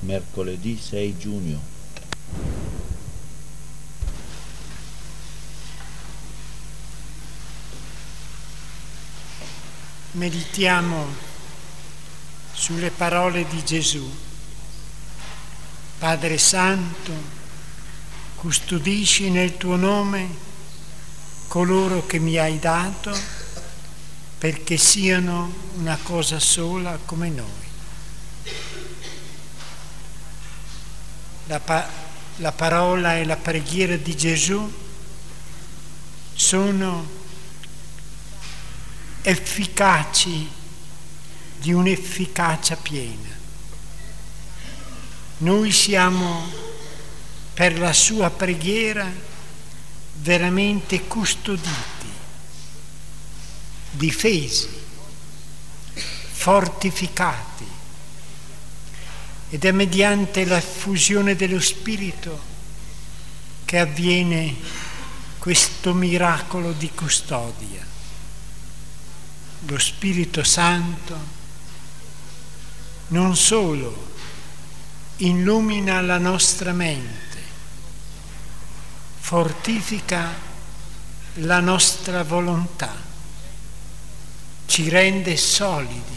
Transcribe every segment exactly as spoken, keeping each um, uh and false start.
mercoledì sei giugno. Meditiamo sulle parole di Gesù. Padre Santo, custodisci nel tuo nome coloro che mi hai dato, perché siano una cosa sola come noi. La, pa- la parola e la preghiera di Gesù sono efficaci, di un'efficacia piena. Noi siamo per la sua preghiera veramente custoditi, difesi, fortificati. Ed è mediante la fusione dello Spirito che avviene questo miracolo di custodia. Lo Spirito Santo non solo illumina la nostra mente, fortifica la nostra volontà, ci rende solidi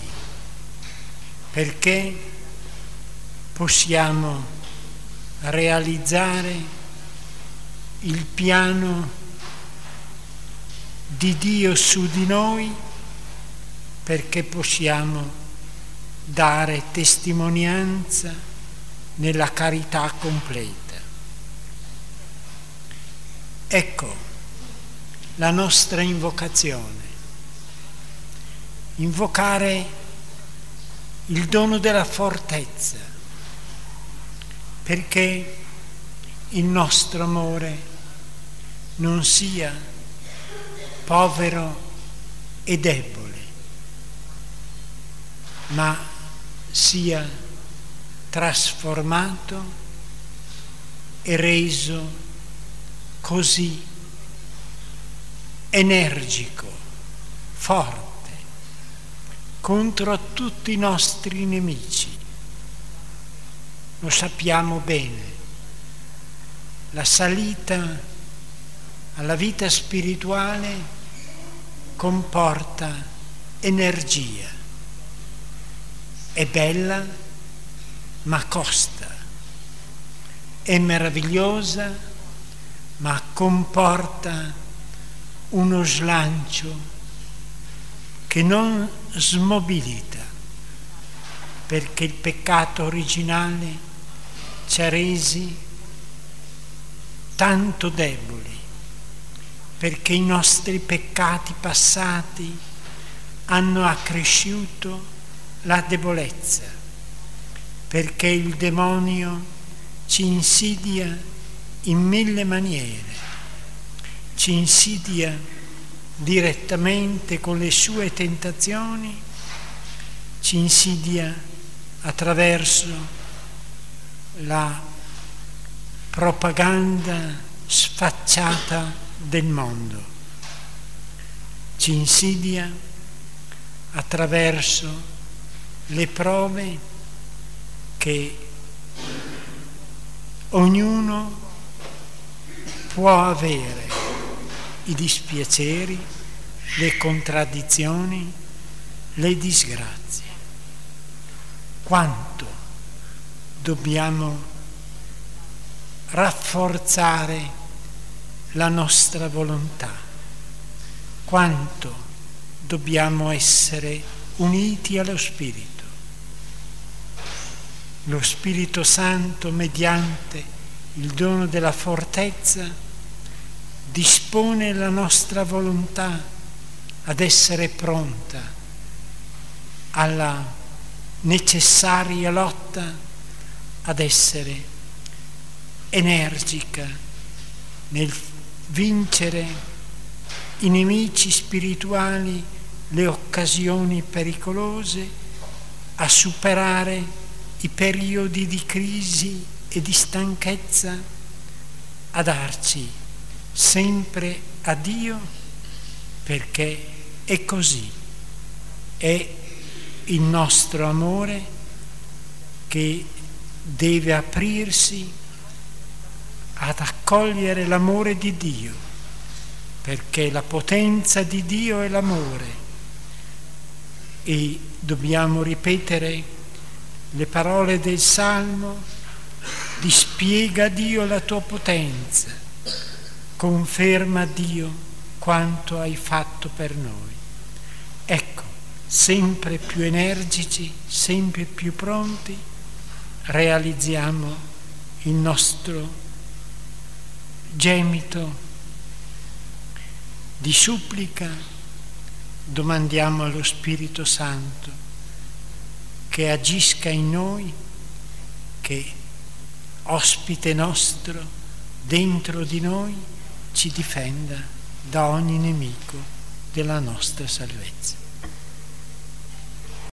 perché possiamo realizzare il piano di Dio su di noi, perché possiamo dare testimonianza nella carità completa. Ecco la nostra invocazione. Invocare il dono della fortezza, perché il nostro amore non sia povero e debole, ma sia trasformato e reso così energico, forte, contro tutti i nostri nemici. Lo sappiamo bene, la salita alla vita spirituale comporta energia. È bella, ma costa. È meravigliosa, ma comporta uno slancio che non smobilita, perché il peccato originale ci ha resi tanto deboli, perché i nostri peccati passati hanno accresciuto la debolezza, perché il demonio ci insidia in mille maniere, ci insidia direttamente con le sue tentazioni, ci insidia attraverso la propaganda sfacciata del mondo, ci insidia attraverso le prove che ognuno può avere, i dispiaceri, le contraddizioni, le disgrazie. Quanto dobbiamo rafforzare la nostra volontà, quanto dobbiamo essere uniti allo Spirito. Lo Spirito Santo, mediante il dono della fortezza, dispone la nostra volontà ad essere pronta alla necessaria lotta, ad essere energica nel vincere i nemici spirituali, le occasioni pericolose, a superare i periodi di crisi e di stanchezza, a darci sempre a Dio, perché è così, è il nostro amore che deve aprirsi ad accogliere l'amore di Dio, perché la potenza di Dio è l'amore, e dobbiamo ripetere le parole del Salmo: dispiega Dio la tua potenza, conferma Dio quanto hai fatto per noi. Ecco, sempre più energici, sempre più pronti, realizziamo il nostro gemito di supplica, domandiamo allo Spirito Santo che agisca in noi, che ospite nostro dentro di noi ci difenda da ogni nemico della nostra salvezza.